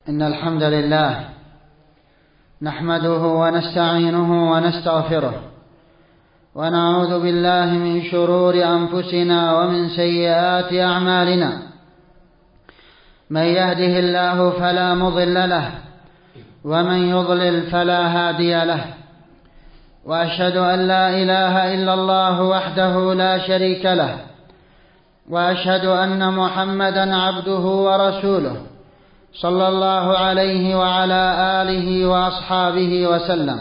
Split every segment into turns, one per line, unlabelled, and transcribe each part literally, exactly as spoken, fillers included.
إن الحمد لله نحمده ونستعينه ونستغفره ونعوذ بالله من شرور أنفسنا ومن سيئات أعمالنا. من يهده الله فلا مضل له ومن يضلل فلا هادي له، وأشهد أن لا إله إلا الله وحده لا شريك له، وأشهد أن محمدا عبده ورسوله صلى الله عليه وعلى آله وأصحابه وسلم.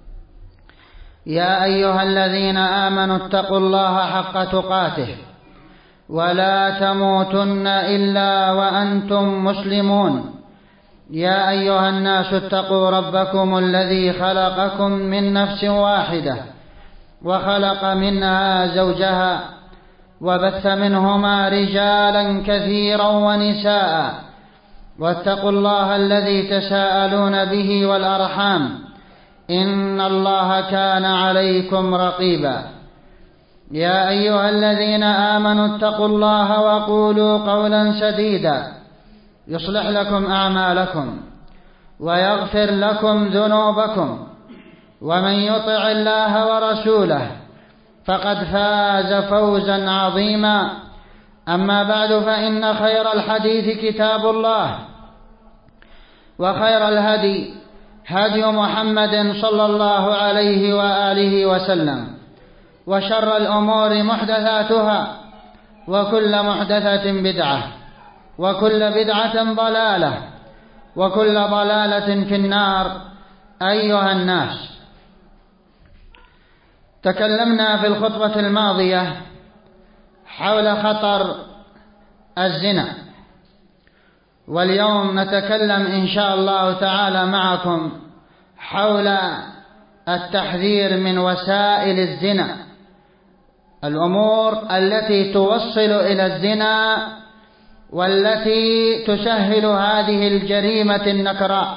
يا أيها الذين آمنوا اتقوا الله حق تقاته ولا تموتن إلا وأنتم مسلمون. يا أيها الناس اتقوا ربكم الذي خلقكم من نفس واحدة وخلق منها زوجها وبث منهما رجالا كثيرا ونساء، واتقوا الله الذي تساءلون به والأرحام إن الله كان عليكم رقيبا. يا أيها الذين آمنوا اتقوا الله وقولوا قولا سديدا يصلح لكم أعمالكم ويغفر لكم ذنوبكم، ومن يطع الله ورسوله فقد فاز فوزا عظيما. أما بعد، فإن خير الحديث كتاب الله، وخير الهدي هدي محمد صلى الله عليه وآله وسلم، وشر الأمور محدثاتها، وكل محدثة بدعة، وكل بدعة ضلالة، وكل ضلالة في النار. أيها الناس، تكلمنا في الخطبة الماضية حول خطر الزنا، واليوم نتكلم إن شاء الله تعالى معكم حول التحذير من وسائل الزنا، الأمور التي توصل إلى الزنا والتي تسهل هذه الجريمة النكراء.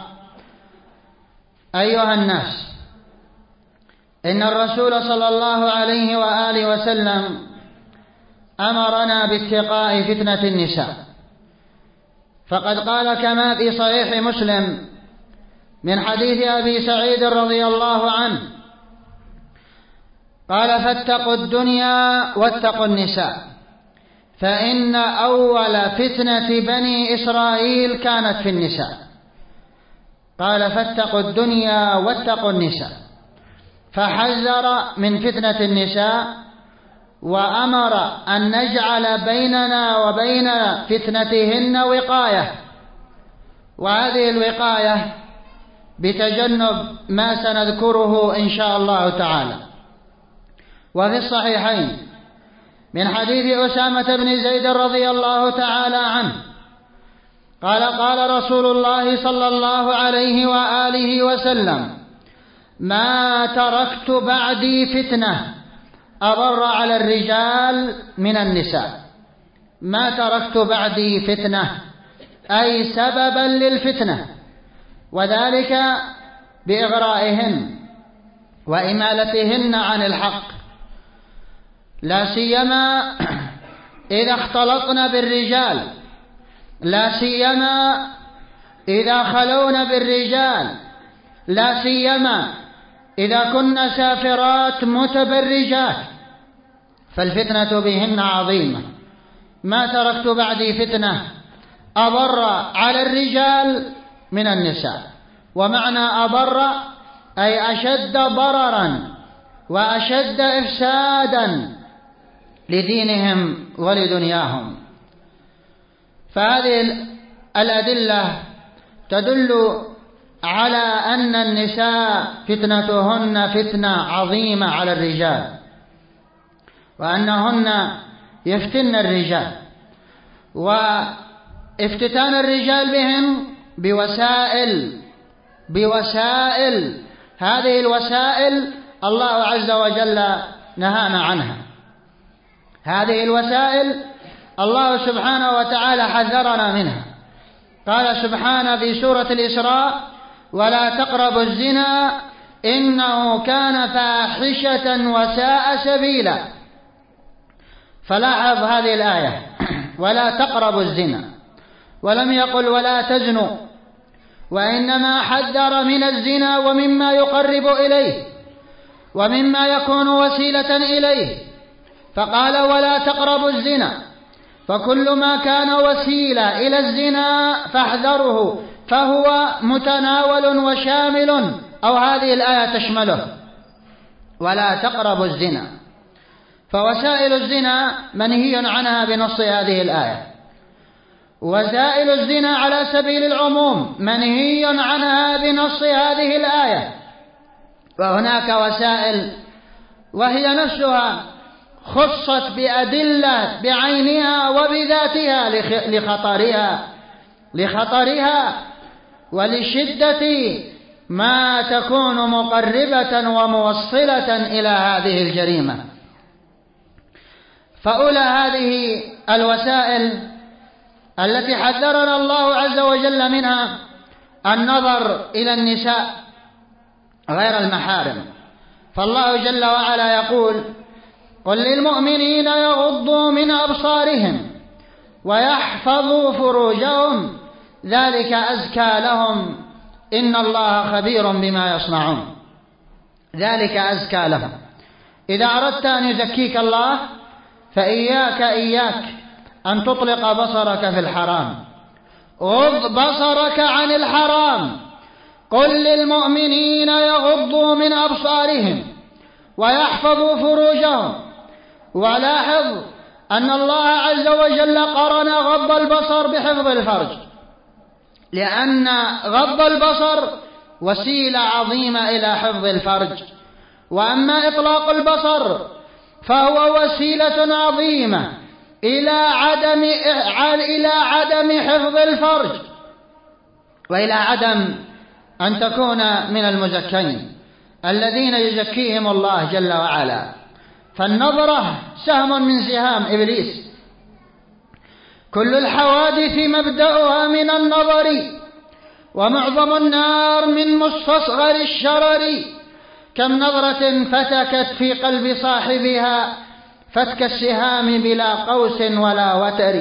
أيها الناس، إن الرسول صلى الله عليه وآله وسلم أمرنا باتقاء فتنة النساء، فقد قال كما في صحيح مسلم من حديث أبي سعيد رضي الله عنه قال: فاتقوا الدنيا واتقوا النساء، فإن أول فتنة بني إسرائيل كانت في النساء. قال: فاتقوا الدنيا واتقوا النساء، فحذر من فتنة النساء، وأمر أن نجعل بيننا وبين فتنتهن وقاية، وهذه الوقاية بتجنب ما سنذكره إن شاء الله تعالى. وفي الصحيحين من حديث أسامة بن زيد رضي الله تعالى عنه قال: قال رسول الله صلى الله عليه وآله وسلم: ما تركت بعدي فتنة أضر على الرجال من النساء. ما تركت بعدي فتنة، أي سببا للفتنة، وذلك بإغرائهن وإمالتهن عن الحق، لا سيما إذا اختلطن بالرجال، لا سيما إذا خلون بالرجال، لا سيما إذا كن سافرات متبرجات، فالفتنة بهن عظيمة. ما تركت بعدي فتنة أضر على الرجال من النساء، ومعنى أضر أي أشد ضررا وأشد إفسادا لدينهم ولدنياهم. فهذه الأدلة تدل على أن النساء فتنتهن فتنة عظيمة على الرجال، وأنهن يفتن الرجال، وافتتان الرجال بهم بوسائل بوسائل هذه الوسائل الله عز وجل نهانا عنها. هذه الوسائل الله سبحانه وتعالى حذرنا منها. قال سبحانه في سورة الإسراء: ولا تقربوا الزنا إنه كان فاحشة وساء سبيلا. فلاحظ هذه الآية: ولا تقربوا الزنا، ولم يقل ولا تزنوا، وإنما حذر من الزنا ومما يقرب إليه ومما يكون وسيلة إليه، فقال ولا تقربوا الزنا، فكل ما كان وسيلة إلى الزنا فاحذره، فهو متناول وشامل، أو هذه الآية تشمله. ولا تقربوا الزنا، فوسائل الزنا منهي عنها بنص هذه الآية، وسائل الزنا على سبيل العموم منهي عنها بنص هذه الآية. وهناك وسائل وهي نفسها خصت بأدلة بعينها وبذاتها لخطرها لخطرها ولشدة ما تكون مقربة وموصلة إلى هذه الجريمة. فأولى هذه الوسائل التي حذرنا الله عز وجل منها النظر إلى النساء غير المحارم، فالله جل وعلا يقول قل للمؤمنين يغضوا من أبصارهم ويحفظوا فروجهم ذلك أزكى لهم إن الله خبير بما يصنعون. ذلك أزكى لهم. إذا أردت أن يزكيك الله فإياك إياك أن تطلق بصرك في الحرام، غض بصرك عن الحرام. قل للمؤمنين يغضوا من أبصارهم ويحفظوا فروجهم. ولاحظ أن الله عز وجل قرن غض البصر بحفظ الفرج، لأن غض البصر وسيلة عظيمة إلى حفظ الفرج، وأما إطلاق البصر فهو وسيلة عظيمة إلى عدم إلى عدم حفظ الفرج وإلى عدم أن تكون من المزكين الذين يزكيهم الله جل وعلا. فالنظرة سهم من سهام إبليس، كل الحوادث مبدأها من النظر، ومعظم النار من مستصغر الشرر. كم نظرة فتكت في قلب صاحبها فتك السهام بلا قوس ولا وتر.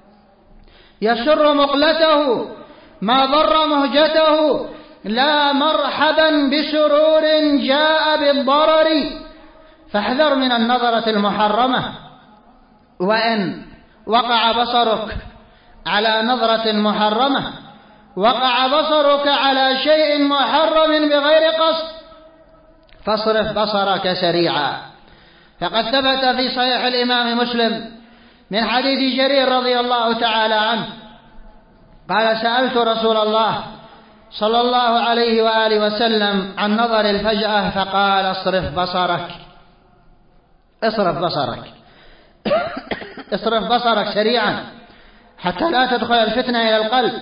يسر مقلته ما ضر مهجته، لا مرحبا بسرور جاء بالضرر. فاحذر من النظرة المحرمة، وإن وقع بصرك على نظرة محرمة، وقع بصرك على شيء محرم بغير قصد، فاصرف بصرك سريعا. فقد ثبت في صحيح الإمام مسلم من حديث جرير رضي الله تعالى عنه قال سألت رسول الله صلى الله عليه وآله وسلم عن نظر الفجأة فقال اصرف بصرك اصرف بصرك اصرف بصرك سريعا حتى لا تدخل الفتنة إلى القلب،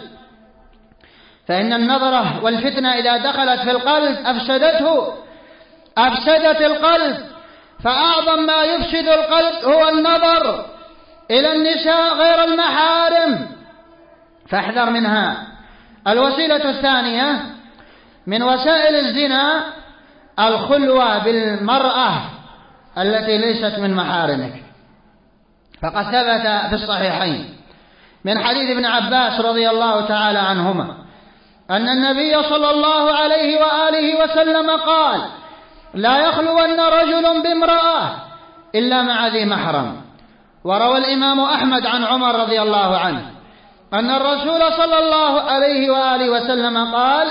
فإن النظرة والفتنة إذا دخلت في القلب أفسدته أفسدت القلب. فأعظم ما يفسد القلب هو النظر إلى النساء غير المحارم، فاحذر منها. الوسيلة الثانية من وسائل الزنا الخلوة بالمرأة التي ليست من محارمك، فقد ثبت في الصحيحين من حديث ابن عباس رضي الله تعالى عنهما أن النبي صلى الله عليه وآله وسلم قال لا يخلون رجل بامرأة إلا مع ذي محرم. وروى الإمام أحمد عن عمر رضي الله عنه أن الرسول صلى الله عليه وآله وسلم قال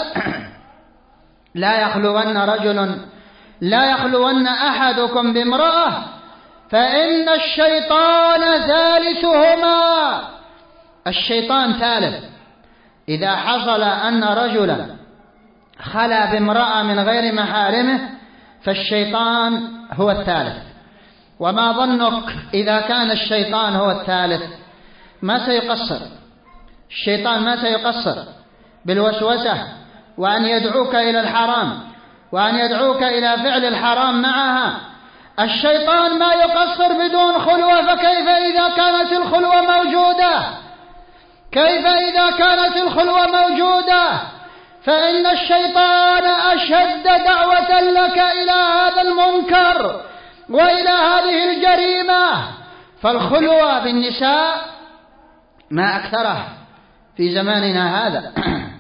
لا يخلون رجل لا يخلون أحدكم بامرأة فإن الشيطان ثالثهما. الشيطان ثالث. إذا حصل أن رجلا خلا بامرأة من غير محارمه فالشيطان هو الثالث. وما ظنك إذا كان الشيطان هو الثالث؟ ما سيقصر الشيطان، ما سيقصر بالوسوسة وأن يدعوك إلى الحرام وأن يدعوك إلى فعل الحرام معها. الشيطان ما يقصر بدون خلوة، فكيف إذا كانت الخلوة موجودة؟ كيف إذا كانت الخلوة موجودة؟ فإن الشيطان أشد دعوة لك إلى هذا المنكر وإلى هذه الجريمة. فالخلوة بالنساء ما أكثره في زماننا هذا.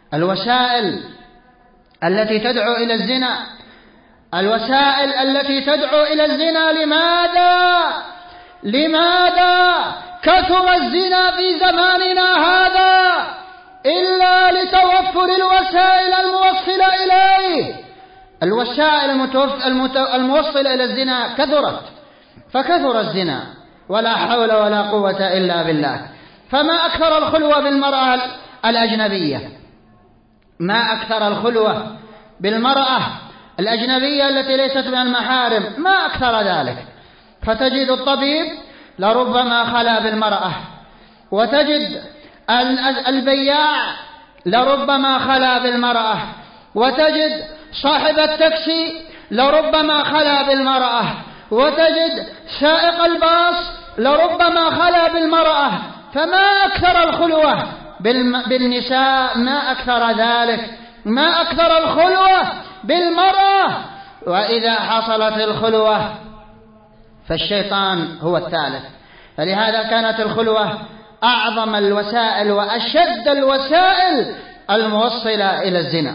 الوسائل التي تدعو إلى الزنا، الوسائل التي تدعو إلى الزنا. لماذا لماذا كثر الزنا في زماننا هذا إلا لتوفر الوسائل الموصلة إليه؟ الوسائل الموصلة إلى الزنا كثرت، فكثر الزنا ولا حول ولا قوة إلا بالله. فما أكثر الخلوة بالمرأة الأجنبية، ما أكثر الخلوة بالمرأة الأجنبية التي ليست من المحارم، ما أكثر ذلك. فتجد الطبيب لربما خلا بالمرأة، وتجد البياع لربما خلا بالمرأة، وتجد صاحب التاكسي لربما خلا بالمرأة، وتجد سائق الباص لربما خلا بالمرأة. فما أكثر الخلوة بالنساء، ما أكثر ذلك، ما أكثر الخلوة بالمرأة. وإذا حصلت الخلوة فالشيطان هو الثالث. فلهذا كانت الخلوة أعظم الوسائل وأشد الوسائل الموصلة إلى الزنا.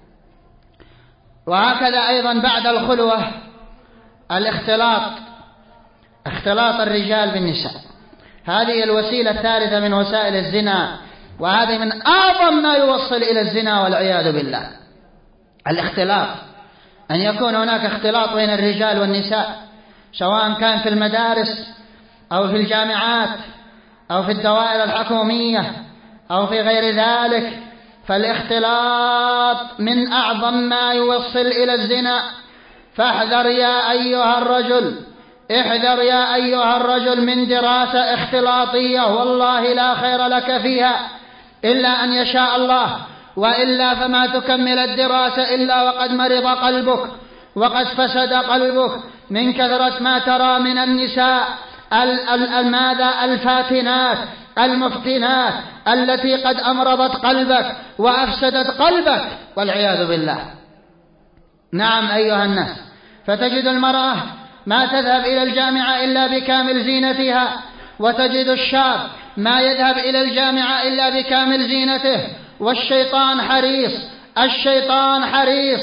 وهكذا أيضا بعد الخلوة الاختلاط، اختلاط الرجال بالنساء، هذه الوسيلة الثالثة من وسائل الزنا، وهذه من أعظم ما يوصل إلى الزنا والعياذ بالله. الاختلاط، أن يكون هناك اختلاط بين الرجال والنساء، سواء كان في المدارس أو في الجامعات أو في الدوائر الحكومية أو في غير ذلك. فالاختلاط من أعظم ما يوصل إلى الزنا. فاحذر يا أيها الرجل، احذر يا أيها الرجل من دراسة اختلاطية، والله لا خير لك فيها إلا أن يشاء الله، وإلا فما تكمل الدراسة إلا وقد مرض قلبك وقد فسد قلبك من كثرة ما ترى من النساء ماذا الفاتنات المفتنات التي قد أمرضت قلبك وأفسدت قلبك والعياذ بالله. نعم أيها الناس، فتجد المرأة ما تذهب إلى الجامعة إلا بكامل زينتها، وتجد الشاب ما يذهب إلى الجامعة إلا بكامل زينته. والشيطان حريص، الشيطان حريص،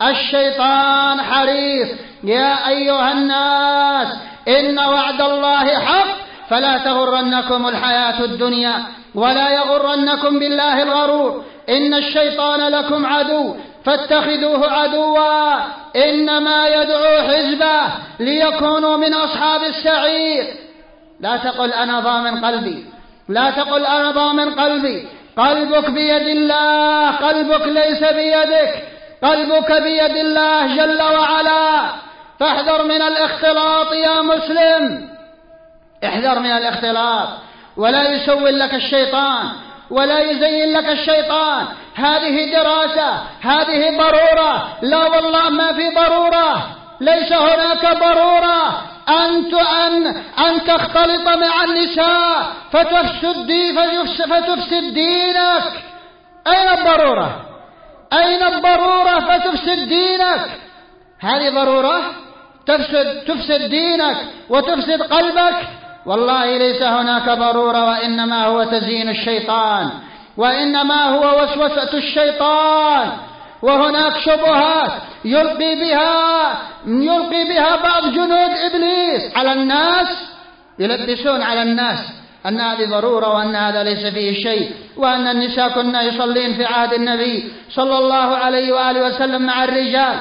الشيطان حريص. يا أيها الناس، إن وعد الله حق، فلا تغرنكم الحياة الدنيا ولا يغرنكم بالله الغرور. إن الشيطان لكم عدو فاتخذوه عدوا، إنما يدعو حزبه ليكونوا من أصحاب السعير. لا تقل أنا ضامن قلبي، لا تقل أنا ضامن قلبي، قلبك بيد الله، قلبك ليس بيدك، قلبك بيد الله جل وعلا. فاحذر من الاختلاط يا مسلم، احذر من الاختلاط، ولا يسول لك الشيطان ولا يزين لك الشيطان. هذه دراسة، هذه ضرورة. لا والله ما في ضرورة، ليس هناك ضرورة أن أن أن تختلط مع النساء فتفسد فتفسد دينك. أين الضرورة؟ أين الضرورة فتفسد دينك؟ هذه ضرورة تفسد تفسد دينك وتفسد قلبك؟ والله ليس هناك ضرورة، وإنما هو تزيين الشيطان، وإنما هو وسوسة الشيطان. وهناك شبهات يلقي بها يلقي بها بعض جنود إبليس على الناس، يلبسون على الناس أن هذه ضرورة وأن هذا ليس فيه شيء، وأن النساء كنا يصلين في عهد النبي صلى الله عليه وآله وسلم مع الرجال.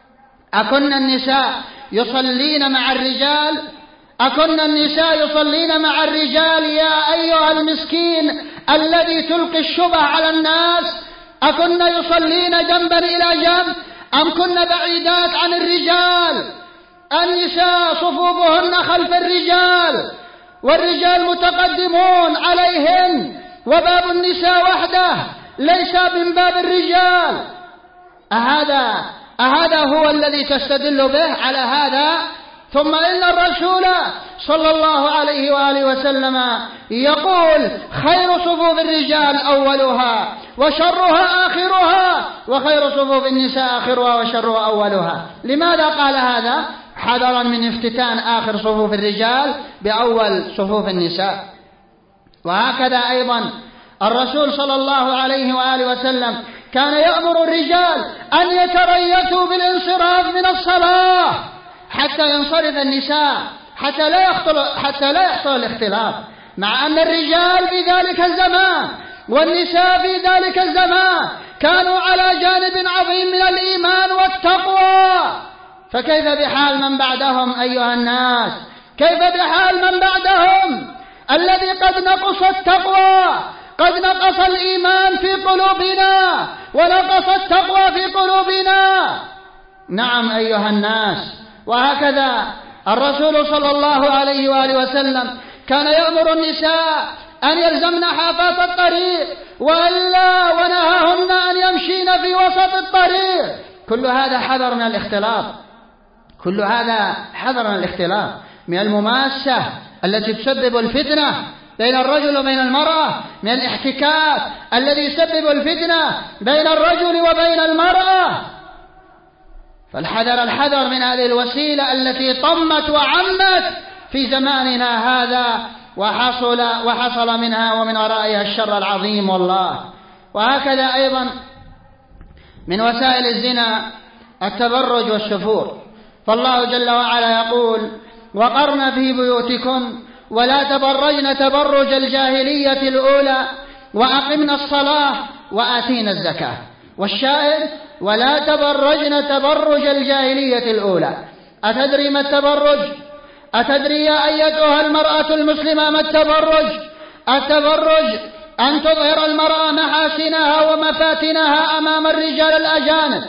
أكن النساء يصلين مع الرجال؟ أكن النساء يصلين مع الرجال يا أيها المسكين الذي تلقي الشبه على الناس؟ أكن يصلين جنبا إلى جنب أم كن بعيدات عن الرجال؟ النساء صفوفهن خلف الرجال، والرجال متقدمون عليهن، وباب النساء وحده ليس من باب الرجال. أهذا أهذا هو الذي تستدل به على هذا؟ ثم إن الرسول صلى الله عليه وآله وسلم يقول خير صفوف الرجال أولها وشرها آخرها، وخير صفوف النساء آخرها وشرها أولها. لماذا قال هذا؟ حذرا من افتتان آخر صفوف الرجال بأول صفوف النساء. وهكذا أيضا الرسول صلى الله عليه وآله وسلم كان يأمر الرجال أن يتريثوا بالانصراف من الصلاة حتى ينصرف النساء حتى لا يحصل حتى لا يحصل الاختلاط، مع أن الرجال في ذلك الزمان والنساء في ذلك الزمان كانوا على جانب عظيم من الإيمان والتقوى. فكيف بحال من بعدهم أيها الناس؟ كيف بحال من بعدهم الذي قد نقص التقوى، قد نقص الإيمان في قلوبنا ونقص التقوى في قلوبنا؟ نعم أيها الناس. وهكذا الرسول صلى الله عليه وآله وسلم كان يأمر النساء أن يلزمن حافات الطريق وألا ونهاهن أن يمشين في وسط الطريق. كل هذا حذر من الاختلاط، كل هذا حذر من الاختلاط، من المماسة التي تسبب الفتنة بين الرجل وبين المرأة، من الاحتكاك الذي يسبب الفتنة بين الرجل وبين المرأة. فالحذر الحذر من هذه الوسيلة التي طمت وعمت في زماننا هذا وحصل, وحصل منها ومن ورائها الشر العظيم والله. وهكذا أيضا من وسائل الزنا التبرج والسفور، فالله جل وعلا يقول: وقرن في بيوتكن ولا تبرجن تبرج الجاهلية الأولى وأقمنا الصلاة وآتينا الزكاة. والشاهد: ولا تبرجن تبرج الجاهلية الأولى. أتدري ما التبرج؟ أتدري يا أيتها المرأة المسلمة ما التبرج؟ التبرج أن تظهر المرأة محاسنها ومفاتنها أمام الرجال الأجانب،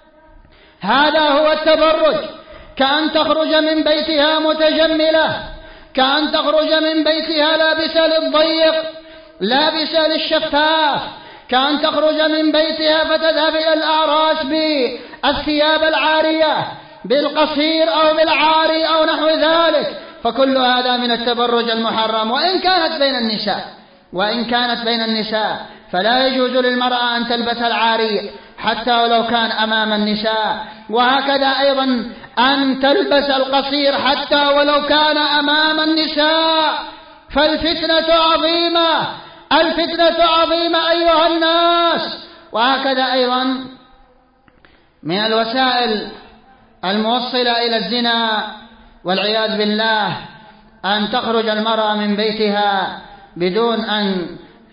هذا هو التبرج. كأن تخرج من بيتها متجملة، كأن تخرج من بيتها لابسة للضيق لابسة للشفاف، كأن تخرج من بيتها فتذهب إلى الأعراس بالثياب العارية بالقصير أو بالعاري أو نحو ذلك. فكل هذا من التبرج المحرم. وإن كانت بين النساء وإن كانت بين النساء فلا يجوز للمرأة أن تلبس العاري حتى ولو كان أمام النساء، وهكذا أيضا أن تلبس القصير حتى ولو كان أمام النساء. فالفتنة عظيمة، الفتنة عظيمة أيها الناس. وهكذا أيضا من الوسائل الموصلة إلى الزنا والعياذ بالله أن تخرج المرأة من بيتها بدون أن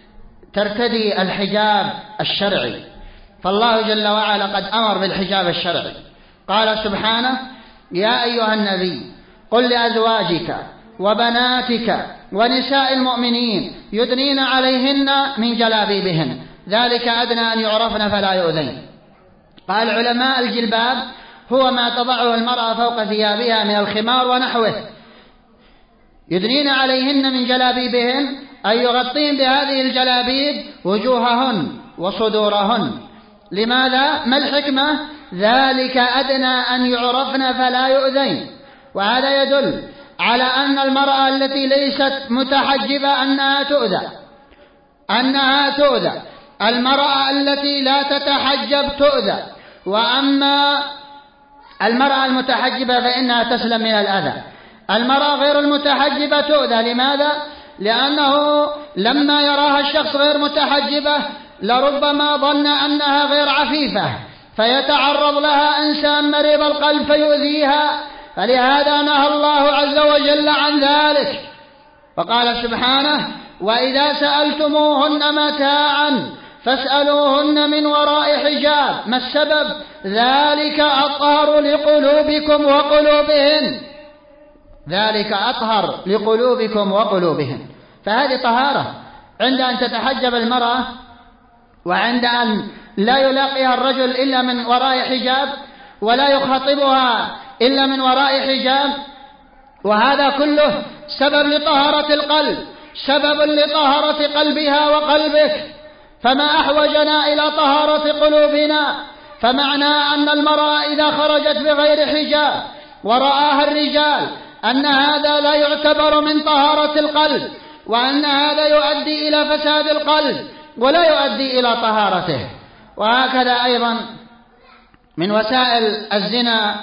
ترتدي الحجاب الشرعي. فالله جل وعلا قد أمر بالحجاب الشرعي، قال سبحانه: يا أيها النبي قل لأزواجك وبناتك ونساء المؤمنين يدنين عليهن من جلابيبهن ذلك أدنى أن يعرفن فلا يؤذين. قال العلماء: الجلباب هو ما تضعه المرأة فوق ثيابها من الخمار ونحوه. يدنين عليهن من جلابيبهن أي يغطين بهذه الجلابيب وجوههن وصدورهن. لماذا؟ ما الحكمة؟ ذلك أدنى أن يعرفن فلا يؤذين. وهذا يدل على أن المرأة التي ليست متحجبة أنها تؤذى أنها تؤذى المرأة التي لا تتحجب تؤذى، وأما المرأة المتحجبة فإنها تسلم من الأذى. المرأة غير المتحجبة تؤذى. لماذا؟ لأنه لما يراها الشخص غير متحجبة لربما ظن أنها غير عفيفة فيتعرض لها إنسان مريض القلب فيؤذيها، فلهذا نهى الله عز وجل عن ذلك. فقال سبحانه: وإذا سألتموهن متاعا فاسألوهن من وراء حجاب. ما السبب؟ ذلك أطهر لقلوبكم وقلوبهن ذلك أطهر لقلوبكم وقلوبهن. فهذه طهارة عند أن تتحجب المرأة، وعند أن لا يلاقيها الرجل إلا من وراء حجاب، ولا يخاطبها إلا من وراء حجاب. وهذا كله سبب لطهارة القلب، سبب لطهارة قلبها وقلبك. فما أحوجنا إلى طهارة قلوبنا؟ فمعنى أن المرأة إذا خرجت بغير حجاب ورآها الرجال أن هذا لا يعتبر من طهارة القلب، وأن هذا يؤدي إلى فساد القلب ولا يؤدي إلى طهارته. وهكذا أيضا من وسائل الزنا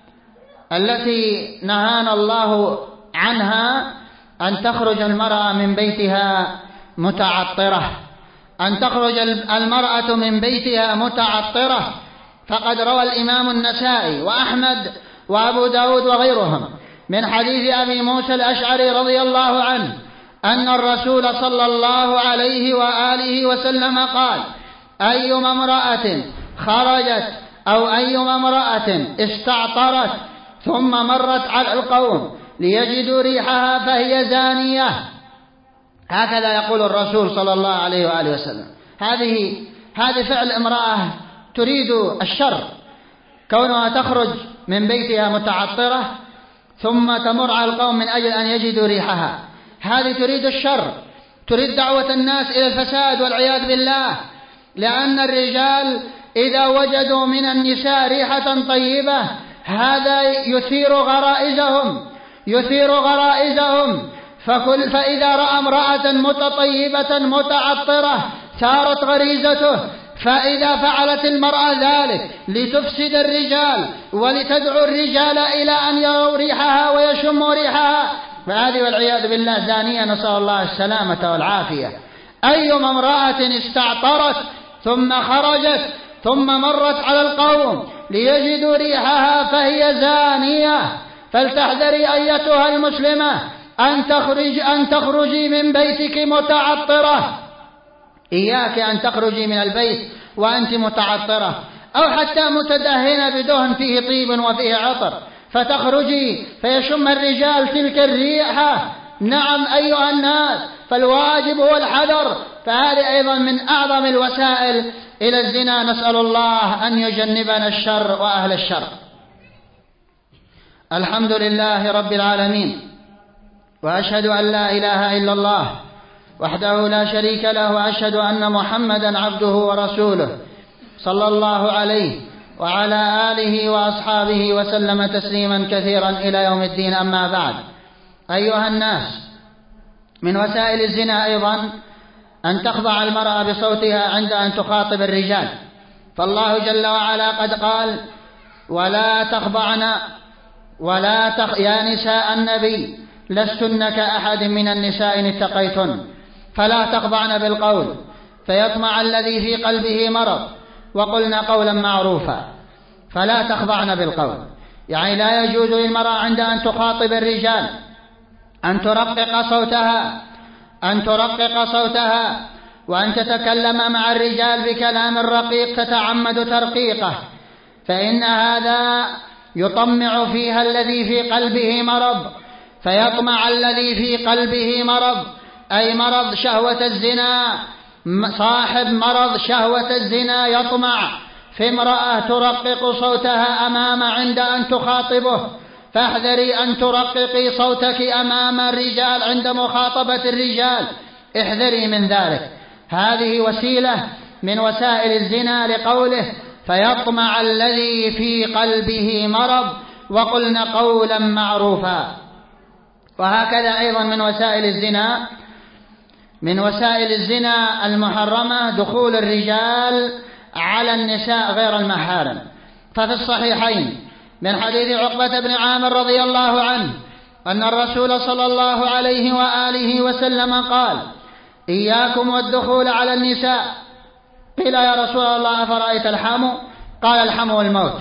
التي نهانا الله عنها أن تخرج المرأة من بيتها متعطرة، أن تخرج المرأة من بيتها متعطرة، فقد روى الإمام النسائي وأحمد وأبو داود وغيرهم من حديث أبي موسى الأشعري رضي الله عنه أن الرسول صلى الله عليه وآله وسلم قال: أيما امرأة خرجت أو أيما امرأة استعطرت ثم مرت على القوم ليجدوا ريحها فهي زانية. هكذا يقول الرسول صلى الله عليه وآله وسلم. هذه هذه فعل امرأة تريد الشر، كونها تخرج من بيتها متعطرة ثم تمر على القوم من أجل أن يجدوا ريحها، هذه تريد الشر، تريد دعوة الناس إلى الفساد والعياذ بالله. لأن الرجال إذا وجدوا من النساء ريحة طيبة هذا يثير غرائزهم يثير غرائزهم فكل فإذا رأى امرأة متطيبة متعطرة ثارت غريزته، فإذا فعلت المرأة ذلك لتفسد الرجال ولتدعو الرجال إلى أن يروا ريحها ويشموا ريحها فهذه والعياذ بالله زانية، نسأل الله السلامة والعافية. أيما امرأة استعطرت ثم خرجت ثم مرت على القوم ليجدوا ريحها فهي زانية. فلتحذري أيتها المسلمة أن تخرج أن تخرجي من بيتك متعطرة. إياك أن تخرجي من البيت وأنت متعطرة أو حتى متدهنة بدهن فيه طيب وفيه عطر، فتخرجي فيشم الرجال تلك الريحة. نعم أيها الناس، فالواجب هو الحذر، فهذه أيضا من أعظم الوسائل إلى الزنا. نسأل الله أن يجنبنا الشر وأهل الشر. الحمد لله رب العالمين، وأشهد أن لا إله إلا الله وحده لا شريك له، وأشهد أن محمدا عبده ورسوله صلى الله عليه وعلى آله وأصحابه وسلم تسليما كثيرا إلى يوم الدين. أما بعد، أيها الناس، من وسائل الزنا أيضا أن تخضع المرأة بصوتها عند أن تخاطب الرجال، فالله جل وعلا قد قال: ولا تخضعن ولا تخ... يا نساء النبي لستن كأحد من النساء إن اتقيتن فلا تخضعن بالقول فيطمع الذي في قلبه مرض وقلن قولا معروفا. فلا تخضعن بالقول يعني لا يجوز للمرأة عند أن تخاطب الرجال أن ترقق صوتها أن ترقق صوتها وأن تتكلم مع الرجال بكلام رقيق تتعمد ترقيقه، فإن هذا يطمع فيها الذي في قلبه مرض، فيطمع الذي في قلبه مرض أي مرض شهوة الزنا. صاحب مرض شهوة الزنا يطمع في امرأة ترقق صوتها أمام عند أن تخاطبه، فاحذري أن ترققي صوتك أمام الرجال عند مخاطبة الرجال، احذري من ذلك. هذه وسيلة من وسائل الزنا، لقوله: فيطمع الذي في قلبه مرض وقلن قولا معروفا. وهكذا أيضا من وسائل الزنا من وسائل الزنا المحرمة دخول الرجال على النساء غير المحارم. ففي الصحيحين من حديث عقبة بن عامر رضي الله عنه أن الرسول صلى الله عليه وآله وسلم قال: إياكم والدخول على النساء. قيل: يا رسول الله أفرأيت الحم؟ قال: الحم والموت.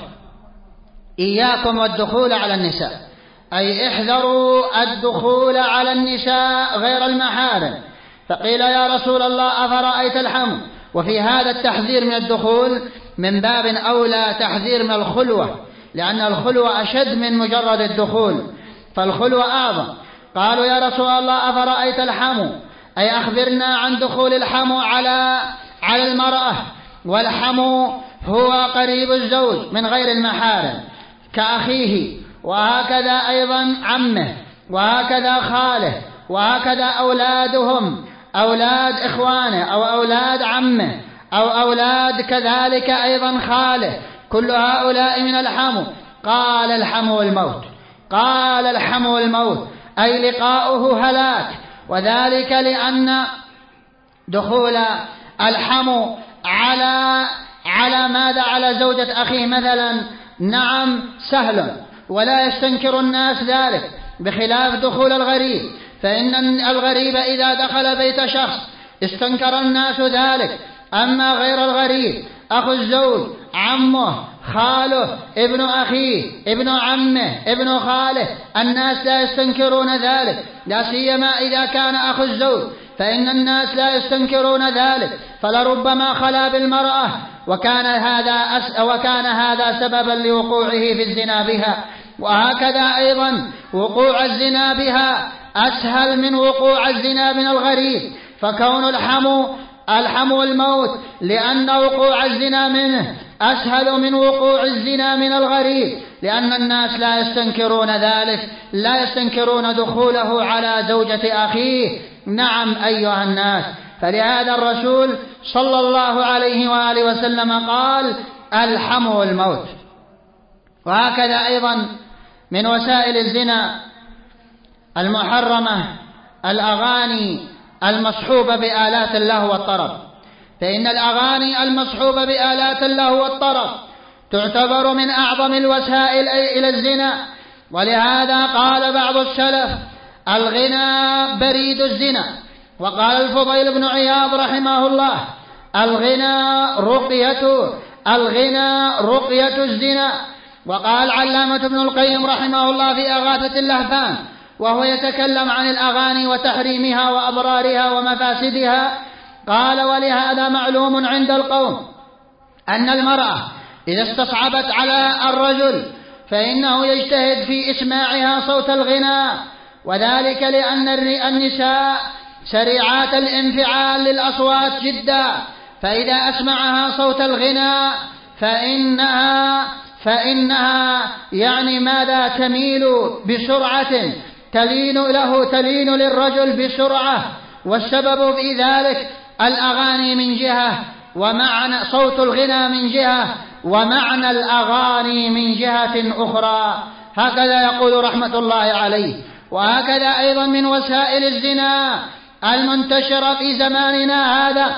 إياكم والدخول على النساء أي احذروا الدخول على النساء غير المحارم. فقيل: يا رسول الله أفرأيت الحم؟ وفي هذا التحذير من الدخول من باب أولى تحذير من الخلوة، لأن الخلوة أشد من مجرد الدخول، فالخلوة أعظم. قالوا: يا رسول الله أفرأيت الحم؟ أي أخبرنا عن دخول الحم على على المرأة. والحم هو قريب الزوج من غير المحارم كأخيه، وهكذا أيضا عمه، وهكذا خاله، وهكذا أولادهم، أولاد إخوانه أو أولاد عمه أو أولاد كذلك أيضا خاله، كل هؤلاء من الحم. قال: الحم والموت. قال: الحم والموت أي لقاؤه هلاك، وذلك لأن دخول الحم على على ماذا على زوجة أخيه مثلا نعم سهل ولا يستنكر الناس ذلك، بخلاف دخول الغريب، فإن الغريب إذا دخل بيت شخص استنكر الناس ذلك. أما غير الغريب أخو الزوج، عمه، خاله، ابن أخيه، ابن عمه، ابن خاله، الناس لا يستنكرون ذلك، لا سيما إذا كان أخو الزوج، فإن الناس لا يستنكرون ذلك، فلربما خلا بالمرأة وكان هذا أس وكان هذا سببا لوقوعه في الزنا بها. وهكذا أيضا وقوع الزنا بها أسهل من وقوع الزنا من الغريب، فكون الحمو الحمو الموت لأن وقوع الزنا منه أسهل من وقوع الزنا من الغريب، لأن الناس لا يستنكرون ذلك، لا يستنكرون دخوله على زوجة أخيه. نعم أيها الناس، فلهذا الرسول صلى الله عليه وآله وسلم قال الحمو الموت. وهكذا أيضا من وسائل الزنا المحرمة الأغاني المصحوبة بآلات اللهو والطرب، فإن الأغاني المصحوبة بآلات اللهو والطرب تعتبر من أعظم الوسائل إلى الزنا. ولهذا قال بعض السلف الغنى بريد الزنا. وقال الفضيل بن عياض رحمه الله الغنى رقية الغنى رقية الزنا. وقال علامة ابن القيم رحمه الله في إغاثة اللهفان وهو يتكلم عن الأغاني وتحريمها وأضرارها ومفاسدها، قال ولهذا معلوم عند القوم أن المرأة إذا استصعبت على الرجل فإنه يجتهد في إسماعها صوت الغناء، وذلك لأن النساء سريعات الانفعال للأصوات جدا، فإذا أسمعها صوت الغناء فإنها فإنها يعني ماذا تميل بسرعة، تلين له تلين للرجل بسرعة. والسبب في ذلك الأغاني من جهة ومعنى صوت الغنى من جهة ومعنى الأغاني من جهة أخرى. هكذا يقول رحمة الله عليه. وهكذا أيضا من وسائل الزنا المنتشرة في زماننا هذا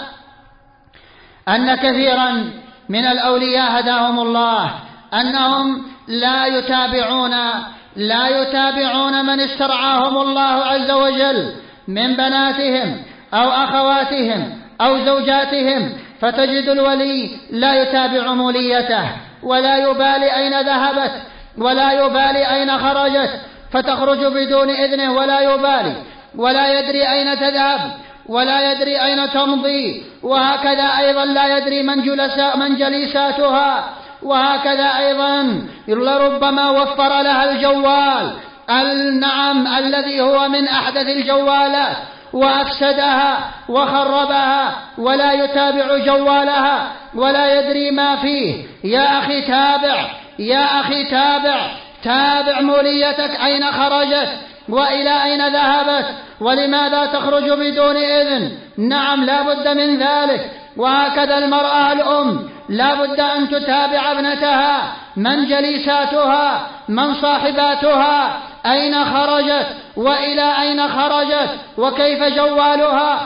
أن كثيرا من الأولياء هداهم الله أنهم لا يتابعون لا يتابعون من استرعاهم الله عز وجل من بناتهم أو أخواتهم أو زوجاتهم، فتجد الولي لا يتابع موليته ولا يبالي أين ذهبت ولا يبالي أين خرجت، فتخرج بدون إذنه ولا يبالي ولا يدري أين تذهب ولا يدري أين تمضي. وهكذا أيضا لا يدري من, جلس من جليساتها. وهكذا أيضا لربما وفر لها الجوال النعم الذي هو من أحدث الجوالات وأفسدها وخربها ولا يتابع جوالها ولا يدري ما فيه. يا أخي تابع يا أخي تابع تابع موليتك أين خرجت وإلى أين ذهبت ولماذا تخرج بدون إذن. نعم لا بد من ذلك. وهكذا المرأة الأم لا بد أن تتابع ابنتها من جليساتها من صاحباتها أين خرجت وإلى أين خرجت وكيف جوالها.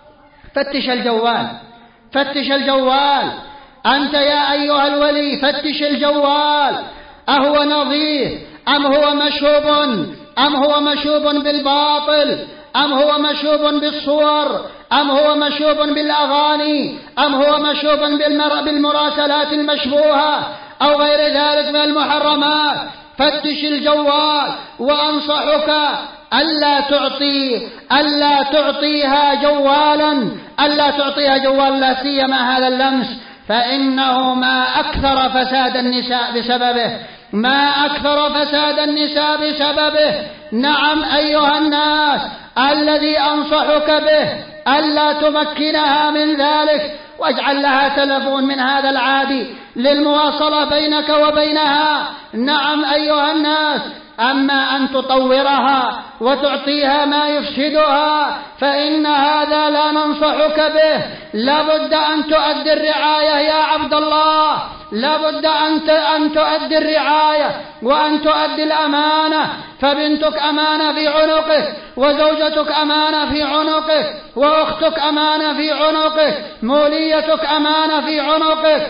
فتش الجوال فتش الجوال أنت يا أيها الولي، فتش الجوال أهو نظيف أم هو مشوب أم هو مشوب بالباطل أم هو مشوب بالصور أم هو مشوب بالأغاني أم هو مشوب بالمراسلات المشبوهة أو غير ذلك من المحرمات. فتش الجوال. وأنصحك ألا تعطي ألا تعطيها جوالا ألا تعطيها جوال لا سيما هذا اللمس، فإنه ما أكثر فساد النساء بسببه ما أكثر فساد النساء بسببه. نعم أيها الناس، الذي أنصحك به ألا تمكنها من ذلك، واجعل لها تلفون من هذا العادي للمواصلة بينك وبينها. نعم أيها الناس، أما أن تطورها وتعطيها ما يفسدها فإن هذا لا ننصحك به. لابد أن تؤدي الرعاية يا عبد الله، لابد أن تؤدي الرعاية وأن تؤدي الأمانة، فبنتك أمانة في عنقك وزوجتك أمانة في عنقك وأختك أمانة في عنقك موليتك أمانة في عنقك.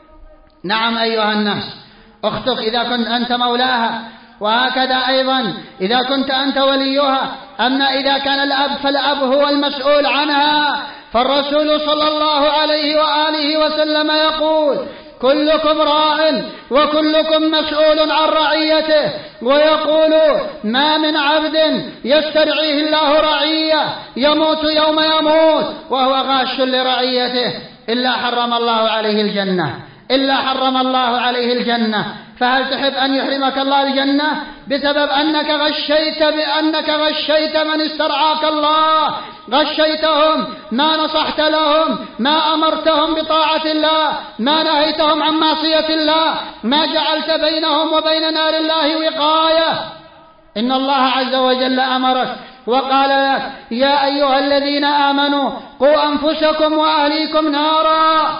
نعم أيها الناس، أختك إذا كنت أنت مولاها، وهكذا أيضا إذا كنت أنت وليها. أما إذا كان الأب فالأب هو المسؤول عنها، فالرسول صلى الله عليه وآله وسلم يقول: كلكم راع وكلكم مسؤول عن رعيته. ويقول: ما من عبد يسترعيه الله رعية يموت يوم يموت وهو غاش لرعيته إلا حرم الله عليه الجنة إلا حرم الله عليه الجنة. فهل تحب أن يحرمك الله الجنة بسبب أنك غشيت بأنك غشيت من استرعاك الله، غشيتهم، ما نصحت لهم، ما أمرتهم بطاعة الله، ما نهيتهم عن معصية الله، ما جعلت بينهم وبين نار الله وقاية؟ إن الله عز وجل أمرك وقال لك: يا أيها الذين آمنوا قوا أنفسكم وأهليكم نارا.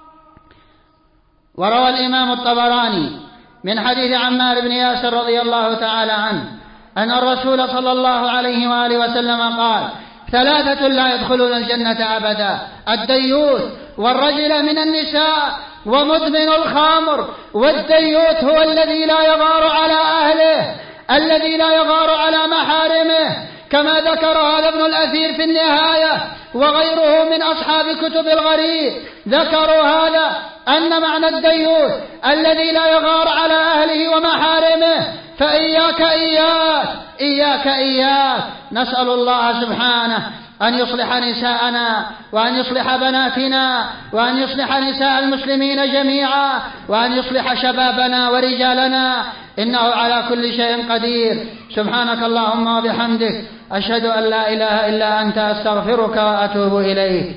وروى الإمام الطبراني من حديث عمار بن ياسر رضي الله تعالى عنه أن الرسول صلى الله عليه وآله وسلم قال: ثلاثة لا يدخلون الجنة أبدا: الديوث، والرجل من النساء، ومدمن الخمر. والديوث هو الذي لا يغار على أهله، الذي لا يغار على محارمه، كما ذكر هذا ابن الأثير في النهاية وغيره من أصحاب كتب الغريب، ذكروا هذا أن معنى الديوث الذي لا يغار على أهله ومحارمه. فإياك إياك إياك إياك نسأل الله سبحانه أن يصلح نساءنا وأن يصلح بناتنا وأن يصلح نساء المسلمين جميعا وأن يصلح شبابنا ورجالنا، إنه على كل شيء قدير. سبحانك اللهم وبحمدك، أشهد أن لا إله إلا أنت، أستغفرك وأتوب إليك.